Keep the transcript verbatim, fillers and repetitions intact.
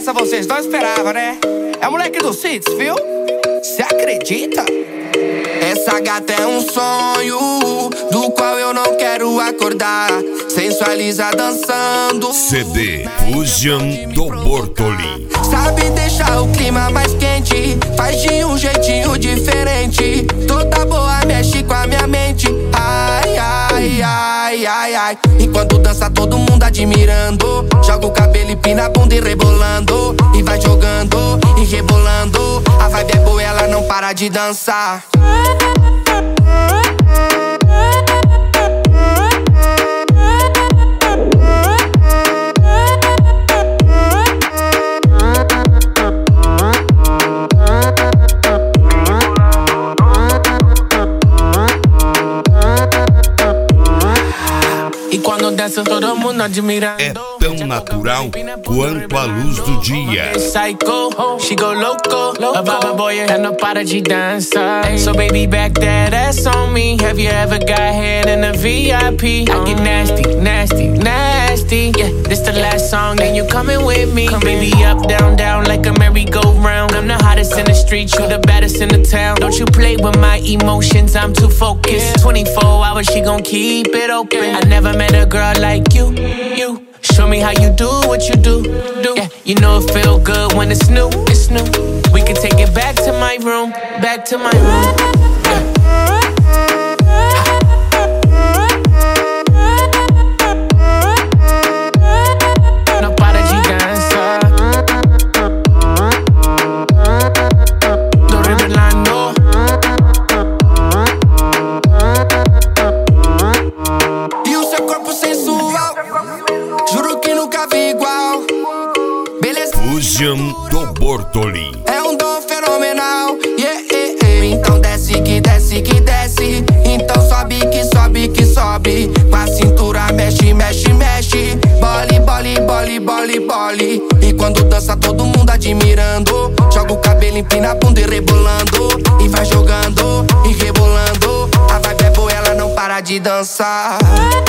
essa vocês não esperavam, né? É o moleque do Cits, viu? Cê acredita? Essa gata é um sonho do qual eu não quero acordar. Sensualiza dançando. C D Fusion do Bortolin. Sabe deixar o clima mais quente, faz de um jeitinho diferente. Toda boa mexe com a minha mente. Ai, ai, ai, ai, ai. Enquanto dança todo mundo admirando. Joga o cabelo, empina a bunda e rebolando. E vai jogando e rebolando. A vibe é boa, ela não para de dançar. E quando dança todo mundo admirando. É tão natural quanto a luz do dia. Psycho, she go loco. A baba boy, ela não para de dançar. So baby, back that ass on me. Have you ever got head in a V I P? I get nasty, nasty, nasty. Yeah, this the last song, then you coming with me. Come baby, up, down, down like a merry-go-round. I'm the hottest in the street, you the baddest in the town. Don't you play with my emotions, I'm too focused. twenty-four hours, she gon' keep it open. I never met a girl like you, you. Show me how you do what you do, do. Yeah, you know it feel good when it's new, it's new. We can take it back to my room, back to my room. Yeah. Não para de dançar. Tô revelando. E o seu corpo sensual, juro que nunca vi igual. Beleza Fusion do Bortolin. é um dom fenomenal. Yeah, yeah, yeah. Então desce que desce que desce. Então sobe que sobe que sobe. Com a cintura mexe, mexe, mexe. Bole, bole, bole, bole, bole. E quando dança todo mundo admirando. Joga o cabelo, empina a bunda e rebolando. E vai jogando e rebolando. A vibe é boa, ela não para de dançar.